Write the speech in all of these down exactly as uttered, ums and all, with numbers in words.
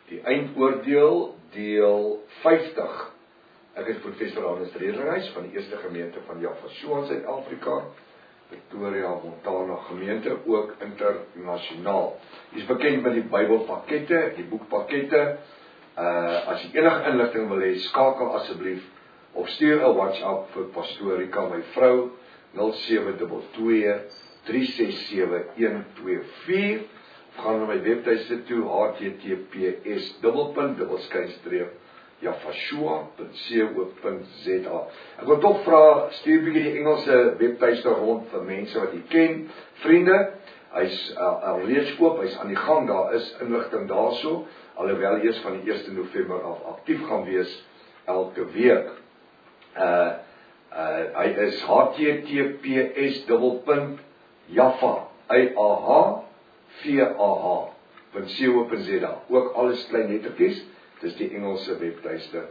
Die eindoordeel, deel vyftig. Ek is professor Hannes Rederhuis van die eerste gemeente van Jaffa in Suid-Afrika, Pretoria, Montana gemeente, ook internasionaal. Jy is bekend met die Bybelpakkette, die boekpakkette. Uh, as jy enige inligting wil hê, skakel asseblief of stuur 'n WhatsApp vir Pastoor Rika, my vrou, nul sewe twee twee, drie ses sewe, een twee vier. Gaan na my webtuiste toe, h t t p s dubbelpunt dubbelskynstreep jafashua punt co punt z a. Ek wil toch vra, stuur bietjie die Engelse webtuiste rond vir mense wat jy ken, vriende. Hy's uh, alreeds oop, hy's aan die gang, daar is inligting daarso, alhoewel eers van die eerste November af aktief gaan wees elke week. Uh, uh, hy is h t t p s dubbelpunt jaffa v a h punt co punt z a. Ook alles klein lettertjies, dis die Engelse webtuiste.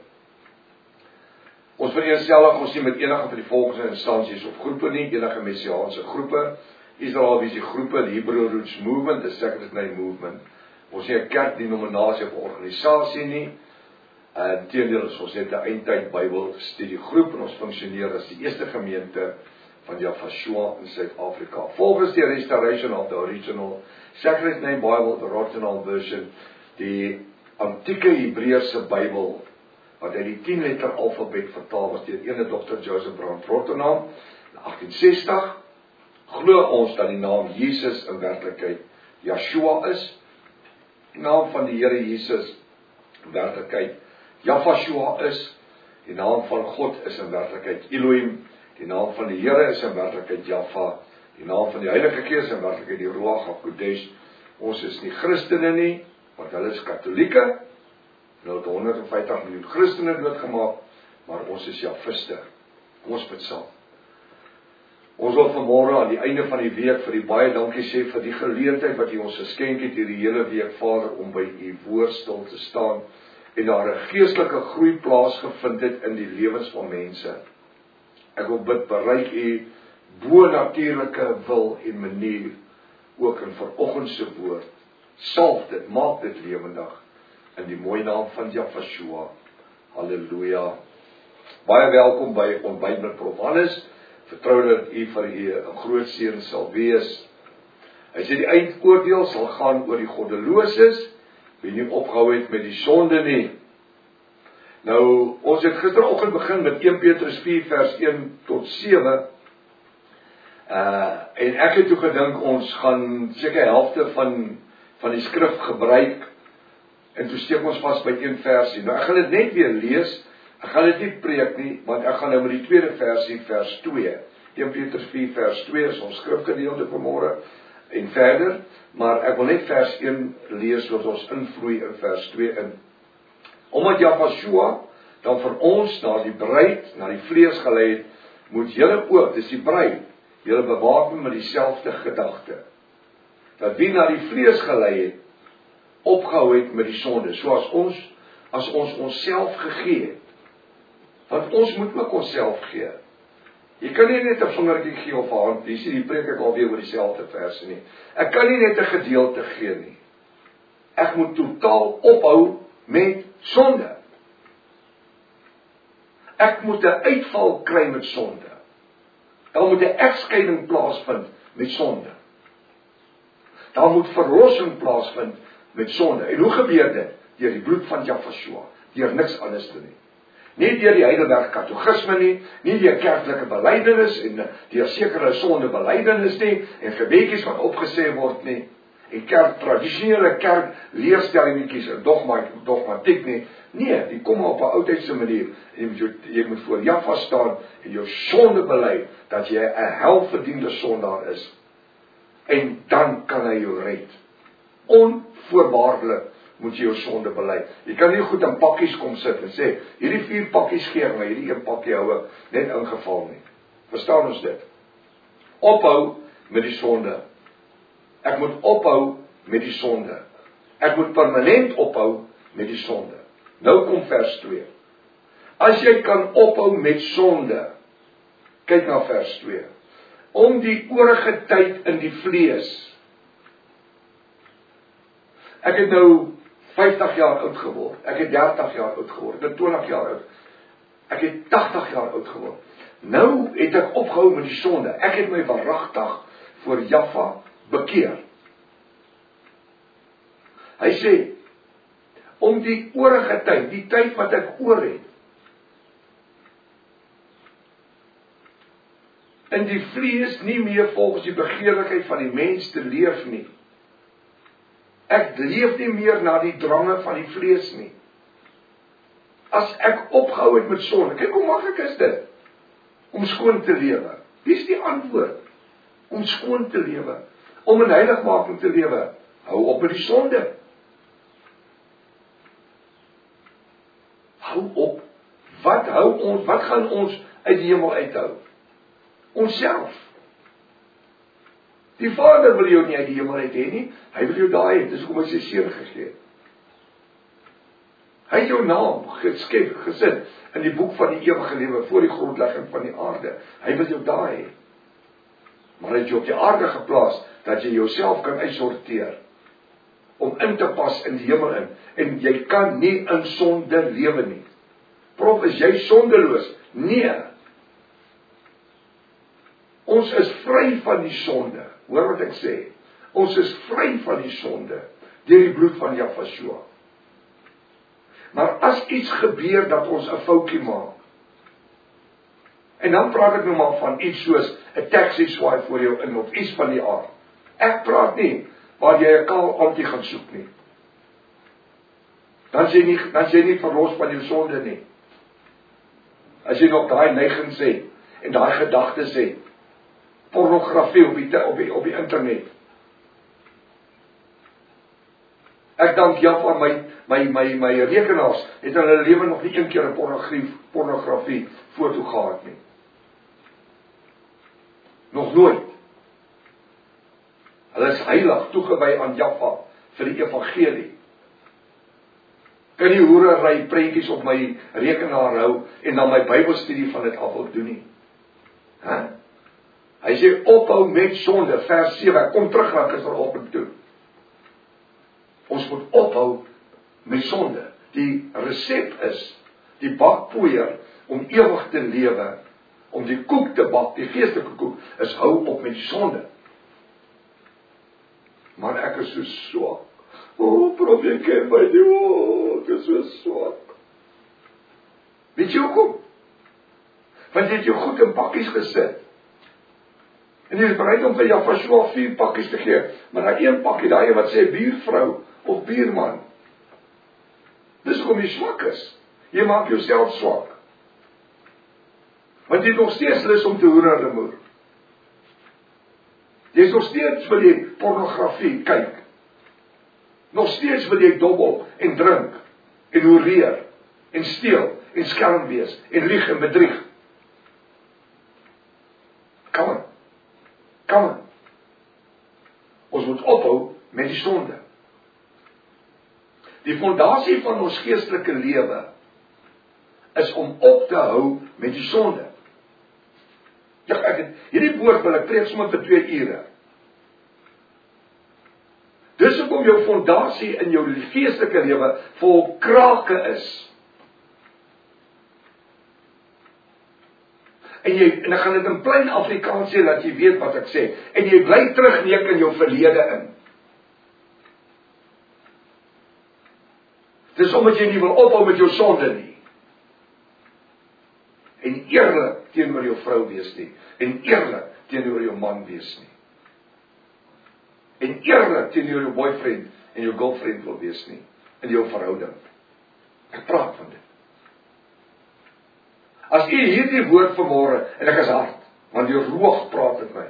Ons vereenselwig ons nie met enige van die volgende instansies of groepe nie, enige messiaanse groepe, Israelitiese groepe, die Hebrew Roots Movement, the Sacred Name Movement. Ons nie 'n kerkdenominasie of organisasie nie. En teendeel is ons net 'n eindtyd Bybelstudiegroep en ons funksioneer as die eerste gemeente van Jaffa in Suid-Afrika. Volgens die Restoration of the Original Sacred Name Bible, the original version, die antieke Hebreëse Bybel, wat uit die tien letter alfabet vertaal was deur ene dokter Joseph Brown Rotterdam in agtien sestig, glo ons dat die naam Jesus in werklikheid Yeshua is, die naam van die Here Jesus in werklikheid Jaffa is, die naam van God is in werklikheid Elohim, die naam van die Here is in werklikheid Jaffa, die naam van die Heilige Gees is in werklikheid die Ruach HaKodesh. Ons is nie Christene nie, want hulle is Katolieke. Hulle het honderd en vyftig miljoen Christene doodgemaak, maar ons is Jafiste. Kom ons bid saam. Ons wil vanmôre aan die einde van die week vir die baie dankie sê vir die geleentheid wat U ons geskenk het hierdie hele week, Vader, om by U woord stil te staan en daar 'n geestelike groei plaasgevind het in die lewens van mense. Ek wil bid, bereik U bo-natuurlike wil en manier ook in vanoggend se woord. Salf dit, maak dit lewendig in die mooi naam van Jaffa. Halleluja. Baie welkom by Ontbyt met Prof Hannes. Vertrou dat U vir U 'n groot seën sal wees. Hy sê die eindoordeel sal gaan oor die goddeloses, wie nie opgehou het met die sonde nie. Nou, ons het gisteroggend begin met een Petrus vier vers een tot sewe. Uh, en ek het toe gedink ons gaan seker helfte van van die skrif gebruik en toe steek ons vas by een versie. Nou ek gaan dit net weer lees. Ek gaan dit nie preek nie, want ek gaan nou met die tweede versie, vers twee. een Petrus vier vers twee is ons skrifgedeelte vanmôre en verder, maar ek wil net vers een lees sodat ons invloei in vers twee in. Omdat Jaffa dan vir ons na die bruid, na die vlees gelei het, moet julle ook, dis die bruid, julle bewapen met dieselfde gedagte. Dat wie na die vlees gelei het, opgehou het met die sonde, soos ons, as ons onsself gegee het. Want ons moet ook onsself gee. Jy kan nie net 'n vingertjie gee of 'n hand, jy sien die preek ek alweer oor dieselfde verse nie. Ek kan nie net 'n gedeelte gee nie. Ek moet totaal ophou met sonde. Ek moet 'n uitval kry met sonde. Daar moet 'n egskeiding plaasvind met sonde. Daar moet verlossing plaasvind met sonde. En hoe gebeur dit? Deur die bloed van Jaffa, deur niks anders te doen. Nie deur die Heidelberg Katekisme nie, nie deur kerklike belydenis en deur sekere sonde belydenis nie, en gebedjies wat opgesê word nie, en kerk, tradisionele kerk leerstellingetjies en dogma, dogmatiek nie. Nee, die kom op 'n oudheidse manier. En jy moet, jy moet voor Jaffa staan en jou sonde bely, dat jy 'n helverdiende sondaar is. En dan kan hy jou red. Onvoorwaardelik moet jy jou sonde bely. Jy kan nie goed in pakkies kom sit en sê, hierdie vier pakkies gee ek, maar hierdie een pakkie hou ek net ingeval nie. Verstaan ons dit? Ophou met die sonde. Ek moet ophou met die sonde. Ek moet permanent ophou met die sonde. Nou kom vers twee. As jy kan ophou met sonde, kyk na vers twee. Om die oorige tyd in die vlees. Ek het nou vyftig jaar oud geword. Ek het dertig jaar oud geword. Ek het twintig jaar oud. Ek het tagtig jaar oud geword. Nou het ek opgehou met die sonde. Ek het my waaragtig voor Jaffa bekeer. Hy sê, om die oorige tyd, die tyd wat ek oor het, in die vlees nie meer volgens die begeerlikheid van die mens te leef nie. Ek leef nie meer na die drange van die vlees nie. As ek opgehou het met sonde, kyk hoe maklik is dit, om skoon te lewe. Wie is die antwoord? Om skoon te lewe, om in heiligmaking te lewe. Hou op met die sonde. Hou op. Wat hou ons, wat gaan ons uit die hemel uithou? Onsself. Die Vader wil jou nie uit die hemel uit hê nie, hy wil jou daar hê, dis hoekom hy sy seun gegee het. Hy het jou naam geskep, gesit in die boek van die ewige lewe, voor die grondlegging van die aarde. Hy wil jou daar hê. Maar hy het jou op die aarde geplaas, dat jy jouself kan uitsorteer, om in te pas in die hemel in, en jy kan nie in sonde lewe nie. Prof, is jy sondeloos? Nee. Ons is vry van die sonde. Hoor wat ek sê. Ons is vry van die sonde, deur die bloed van Jaffa. Maar as iets gebeur dat ons 'n foutjie maak, en dan praat ek nou maar van iets soos 'n taxi swaai voor jou in, of iets van die aard. Ek praat nie waar jy 'n kaal aantjie gaan soek nie. Dan jy nie, dan jy nie verlos van jou sonde nie. As jy nog daai neigings het, en daai gedagtes het, pornografie op die, op die, op die internet. Ek dank Jaffa, my, my, my, my rekenaars, het in hulle lewe nog nie een keer 'n pornografie, pornografie foto gehad nie. Nog nooit. Hulle is heilig, toegewy aan Jaffa, vir die evangelie. Kan die hoerery prentjies op my rekenaar hou, en dan my Bybelstudie van dit af wil doen nie. Huh? Hy sê, ophou met sonde, vers sewe, kom terug, dan is er op en toe. Ons moet ophou met sonde. Die resep is, die bakpoeier, om ewig te lewe, om die koek te bak, die geestelike koek, is hou op met die sonde. Maar ek is so swak. O, oh, prof, jy ken my nie, o, oh, ek is so swak. Weet jy hoekom? Want jy het jou goed in pakkies gesit. En jy is bereid om vir Jaffa vier pakkies te gee, maar daar een pakkie, daar wat sê buurvrou of buurman. Dis hoekom jy swak is. Jy maak jouself swak. Want jy het nog steeds lus om te hoer en moer. Jy is nog steeds wil jy pornografie kyk. Nog steeds wil jy dobbel en drink en hoereer en steel en skelm wees en lieg en bedrieg. Kom aan. Kom aan. Ons moet ophou met die sonde. Die fondasie van ons geestelike lewe is om op te hou met die sonde. Ja, ek het, hierdie woord wil ek preek sommer vir twee ure. Dis hoekom jou fondasie in jou geestelike lewe vol krake is. En jy, en ek gaan dit in plain Afrikaans sê, dat jy weet wat ek sê, en jy bly terugneek in jou verlede in. Dis omdat jy nie wil ophou met jou sonde nie. En eerlik teenoor jou vrou wees nie, en eerlik teenoor jou man wees nie. En eerlik teenoor jou boyfriend en jou girlfriend wil wees nie, in jou verhouding. Ek praat van dit. As u hierdie woord vanmôre, en ek is hard, want die roog praat met my.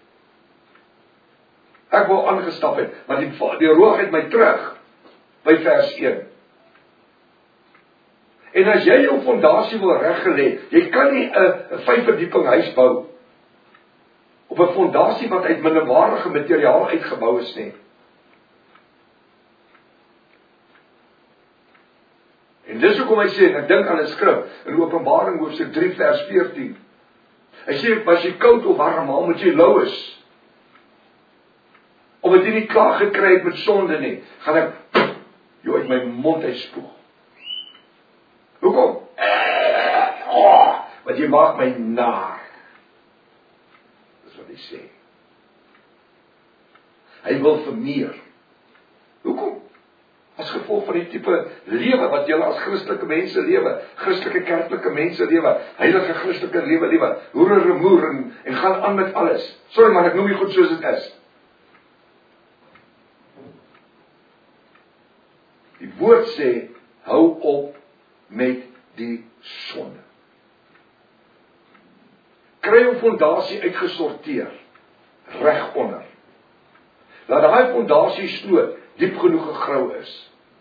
Ek wou aangestap het, want die, die roog het my terug, by vers een. En as jy jou fondasie wil reggelê, jy kan nie 'n vyf verdieping huis bou, op 'n fondasie wat uit minderwaardige materiaal uitgebou is nie. En dis hoekom hy sê, en ek dink aan 'n skrif, in Openbaring hoofstuk drie vers veertien. Hy sê, as jy koud of warm, al moet jy lou is. Omdat jy nie klaar gekry het met sonde nie, gaan ek jy uit my mond uitspoeg. Hoekom? Oh, want jy maak my naar. Dis wat hy sê. Hy wil vir meer. Hoekom? As gevolg van die tipe lewe wat julle as Christelike mense lewe, Christelike kerklike mense lewe, heilige Christelike lewe lewe, hoer en remoer en, en gaan aan met alles. Sorry man, ek noem die goed soos dit is. Die woord sê, hou op met die sonde. Kry jou fondasie uitgesorteer, reg onder. Laat daai fondasie stoot, diep genoeg gegrou is.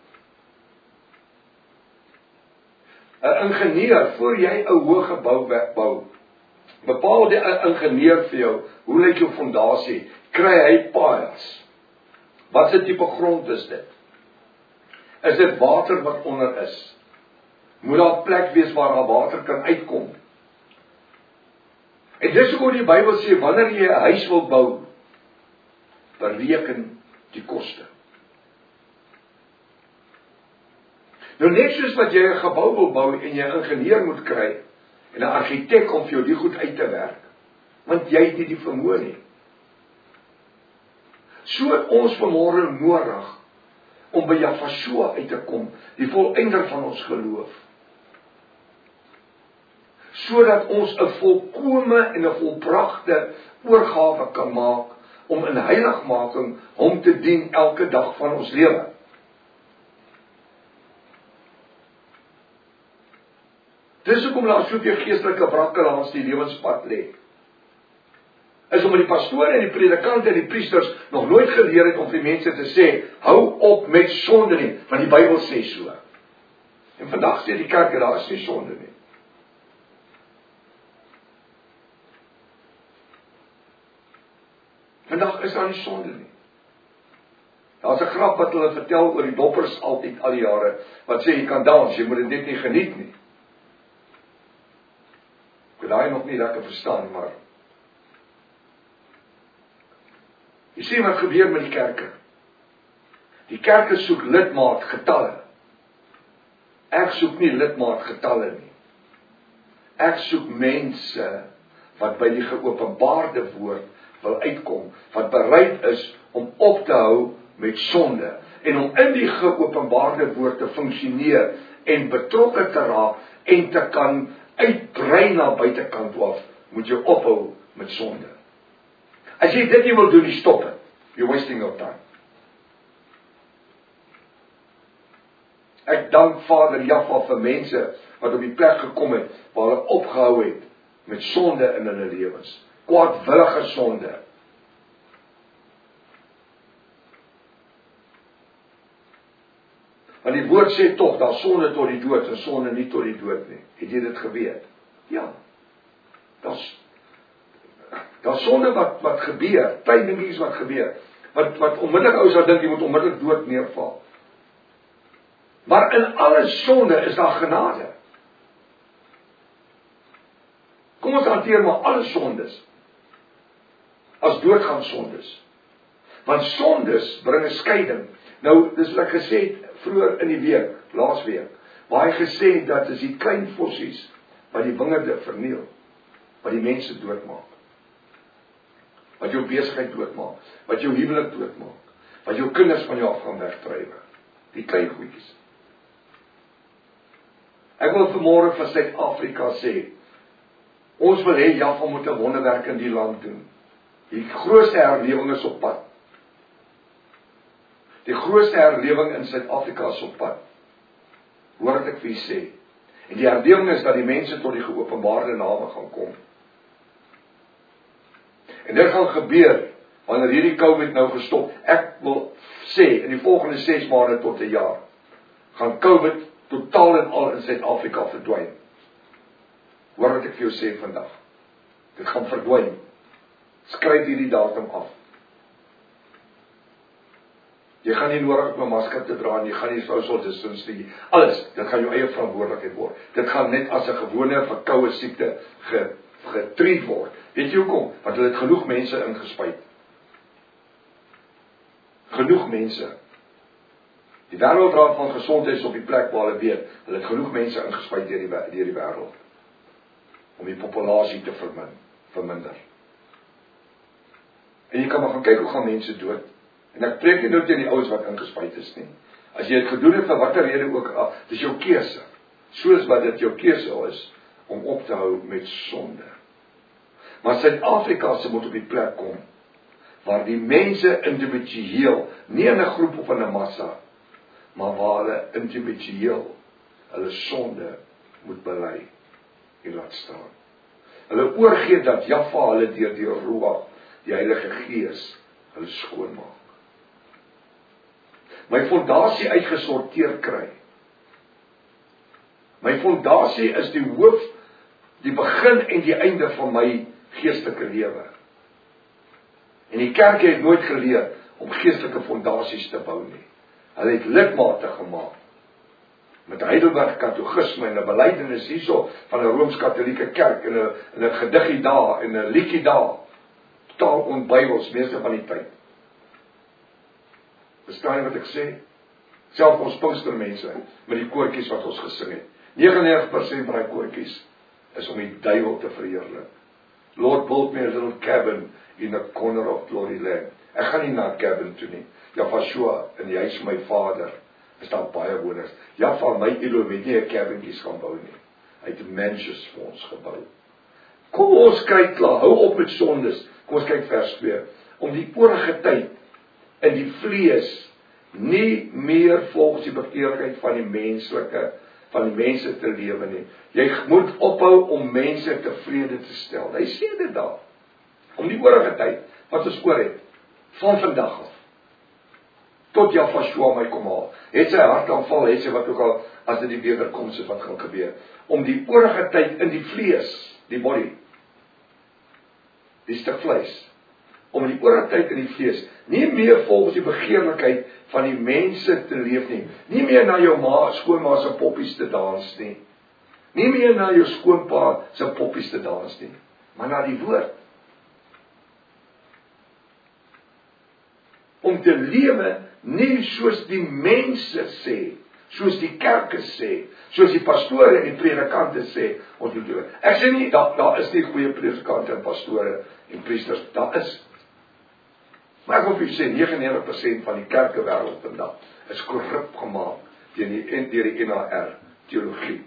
'n Ingenieur, voor jy 'n hoë gebou bou, bepaal die ingenieur vir jou, hoe lyk jou fondasie? Kry hy piles? Wat se tipe grond is dit? Is dit water wat onder is? Moet daar 'n plek wees waar daar water kan uitkom? En dis hoekom die Bybel sê, wanneer jy 'n huis wil bou, bereken die koste. Nou net soos wat jy 'n gebou wil bou en jy 'n ingenieur moet kry en 'n argitek om vir jou die goed uit te werk, want jy het nie die vermoë nie. So het ons vanmôre nodig om by Jafashua uit te kom, die volëinder van ons geloof. Sodat ons 'n volkome en 'n volbragte oorgawe kan maak om in heiligmaking hom te dien elke dag van ons lewe. Dis hoekom daar soveel geestelike wrakke langs die lewenspad lê. Is omdat die pastore en die predikante en die priesters nog nooit geleer het om vir mense te sê, hou op met sonde nie, want die Bybel sê so. En vandag sê die kerk, daar is nie sonde nie. Vandag is daar nie sonde nie. Daar's 'n grap wat hulle vertel oor die doppers altyd al die jare, wat sê jy kan dans, jy moet dit net nie geniet nie. Ek het daai nog nie lekker verstaan, maar jy sien wat gebeur met die kerke. Die kerke soek lidmaat getalle. Ek soek nie lidmaat getalle nie. Ek soek mense wat by die geopenbaarde woord wil uitkom, wat bereid is om op te hou met sonde, en om in die geopenbaarde woord te funksioneer, en betrokke te raak, en te kan uitbrei na buitekant af, moet jy ophou met sonde. As jy dit nie wil doen, nie stop het. You're wasting your time. Ek dank Vader Jahwe vir mense wat op die plek gekom het, waar hulle opgehou het met sonde in hulle lewens. Kwaadwillige sonde. Want die woord sê tog, daar sonde tot die dood, en sonde nie tot die dood nie. Het jy dit geweet? Ja. Daar's Daar sonde wat, wat gebeur, klein dingetjies wat gebeur, wat, wat onmiddellik ou sal dink, jy moet onmiddellik dood neerval. Maar in alle sonde is daar genade. Kom ons hanteer maar alle sondes as doodgaan sondes. Want sondes bring 'n skeiding. Nou, dis wat ek gesê het vroeër in die week, laas week, waar hy gesê het dat is die klein vossies wat die wingerde verniel, wat die mense doodmaak. Wat jou besigheid doodmaak, wat jou huwelik doodmaak, wat jou kinders van jou af gaan wegdryf. Die klein goedjies. Ek wil vanmôre vir Suid-Afrika sê, ons wil hê Jahwe moet 'n wonderwerk in die land doen. Die grootste herlewing is op pad. Die grootste herlewing in Suid-Afrika is op pad. Hoor wat ek vir julle sê. En die herlewing is dat die mense tot die geopenbaarde name gaan kom. En dit gaan gebeur wanneer hierdie COVID nou gestop. Ek wil sê, in die volgende ses maande tot 'n jaar, gaan COVID totaal en al in Suid-Afrika verdwyn. Hoor wat ek vir jou sê vandag. Dit gaan verdwyn. Skryf hierdie datum af. Jy gaan nie nodig om 'n masker te dra nie, jy gaan nie social distance nie. Alles, dit gaan jou eie verantwoordelikheid word. Dit gaan net as 'n gewone verkoue siekte ge, getreat word. Weet jy hoekom? Want hulle het genoeg mense ingespuit. Genoeg mense. Die Wêreldraad van Gesondheid is op die plek waar hulle weet, hulle het genoeg mense ingespuit deur die, deur die wêreld, om die populasie te vermin, verminder. En jy kan maar gaan kyk hoe gaan mense dood, en ek preek nie nou teen die ouens wat ingespuit is nie. As jy het gedoen het vir watter rede ook, dis jou keuse, soos wat dit jou keuse is, om op te hou met sonde. Maar Suid-Afrika se moet op die plek kom, waar die mense individueel, nie in 'n groep of in 'n massa, maar waar hulle individueel, hulle sonde moet bely en laat staan. Hulle oorgee dat Jaffa hulle deur die Ruach, die Heilige Gees, hulle skoonmaak. My fondasie uitgesorteer kry. My fondasie is die hoof, die begin en die einde van my geestelike lewe. En die kerk het nooit geleer om geestelike fondasies te bou nie. Hulle het lidmate gemaak met Heidelberg Katekisme en 'n belydenis hierso van 'n Rooms-Katolieke kerk en 'n en 'n gediggie daar en 'n liedjie daar. Totaal onbybels meeste van die tyd. Verstaan jy wat ek sê? Selfs ons Pinkstermense met die koortjies wat ons gesing het. negenennegentig persent van die koortjies is om die duiwel te verheerlik. Lord built me a little cabin in a corner of glory land. Ek gaan nie na 'n cabin toe nie. Jafashua in die huis van my vader is daar baie woners. Jaffa, my Elohim, het nie 'n cabinetjies gaan bou nie. Hy het mansions vir ons gebou. Kom ons kyk klaar, hou op met sondes. Kom ons kyk vers twee. Om die vorige tyd in die vlees nie meer volgens die begeerlikheid van die menslike, van die mense te lewe nie. Jy moet ophou om mense tevrede te stel. Hy sê dit daar. Om die vorige tyd, wat ons oor het, van vandag af, tot Jafashua my kom haal, het sy hartaanval, het sy wat ook al, as dit die wederkoms is wat gaan gebeur, om die vorige tyd in die vlees, die body, die stuk vleis, om die vorige tyd in die vlees, nie meer volgens die begeerlikheid van die mense te leef nie, nie meer na jou ma, skoonma se poppies te dans nie, nie meer na jou skoonpa se poppies te dans nie, maar na die woord. Om te lewe nie soos die mense sê, soos die kerke sê, soos die pastore en die predikante sê, ons moet doen. Ek sê nie, daar, daar is nie goeie predikante en pastore en priesters, daar is. Maar ek wil vir jy sê, negenennegentig persent van die kerkewêreld vandag is korrup gemaak deur die, deur die N A R teologie.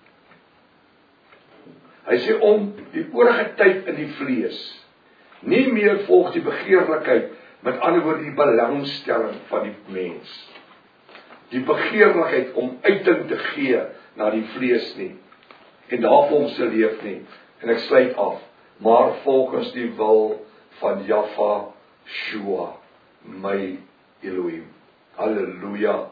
Hy sê om die vorige tyd in die vlees, nie meer volgens die begeerlikheid, met ander woorde die belangstelling van die mens. Die begeerlikheid om uiting te gee na die vlees nie. En daarvolgens te leef nie. En ek sluit af. Maar volgens die wil van Jafashua, my Elohim. Halleluja.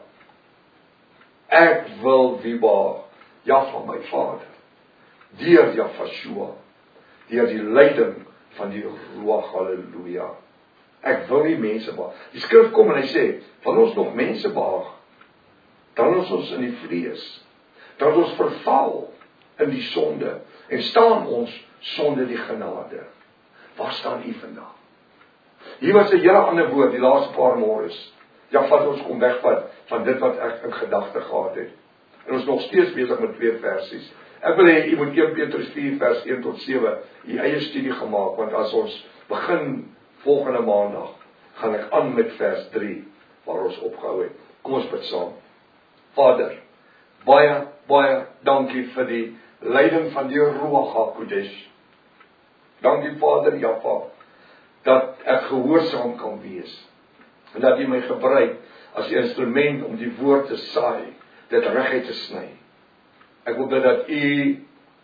Ek wil die baar, Jaffa my Vader, deur Jafashua, deur die leiding van die Ruach, halleluja. Ek wil nie mense behaag. Die skrif kom en hy sê, wil ons nog mense behaag, dan is ons in die vlees, dan is ons verval in die sonde, en staan ons sonder die genade. Waar staan u vandag? Hier was 'n hele ander woord, die laaste paar môres. Ja, vat ons kom wegvat van dit wat ek in gedagte gehad het. En ons nog steeds besig met twee versies. Ek wil hê, jy moet Eerste Petrus vier vers een tot sewe, die eie studie gemaak, want as ons begin volgende maandag, gaan ek aan met vers drie, waar ons opgehou het. Kom ons bid saam. Vader, baie, baie dankie vir die leiding van die Ruach HaKodesh. Dankie Vader, Jaffa, dat ek gehoorsaam kan wees, en dat U my gebruik as 'n instrument om die woord te saai, dit reguit te sny. Ek wil bid dat U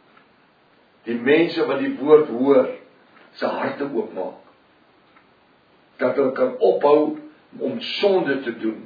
die mense wat die woord hoor, se harte oopmaak, dat hulle kan ophou om sonde te doen,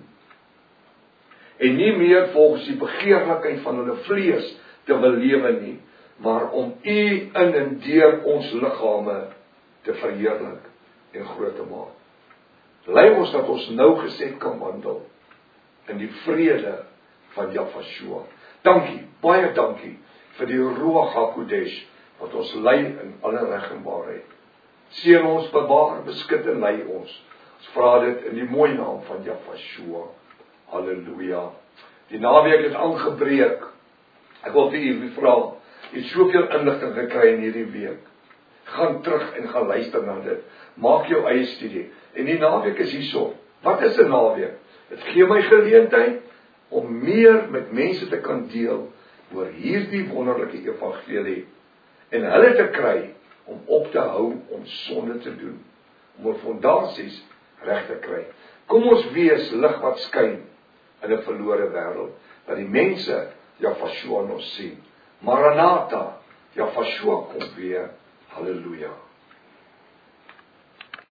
en nie meer volgens die begeerlikheid van hulle vlees te wil lewe nie, maar om U in en deur ons liggame te verheerlik en groot te maak. Lei ons dat ons nou gesed kan wandel in die vrede van Jafashua. Dankie, baie dankie vir die Ruach HaKodesh wat ons lei in alle reg en waarheid. Seën ons, bewaar, beskut en lei ons. Ons vra dit in die mooi naam van Jafashua. Halleluja. Die naweek het aangebreek. Ek wil vir u vra, jy het soveel inligting gekry in hierdie week. Gaan terug en gaan luister na dit. Maak jou eie studie. En die naweek is hierso. Wat is 'n naweek? Dit gee my geleentheid om meer met mense te kan deel oor hierdie wonderlike evangelie en hulle te kry om op te hou om sonde te doen, om ons fondasies reg te kry. Kom ons wees lig wat skyn in 'n verlore wêreld, dat die mense Jafashua nog sien. Maranatha, Jafashua kom weer. Halleluja.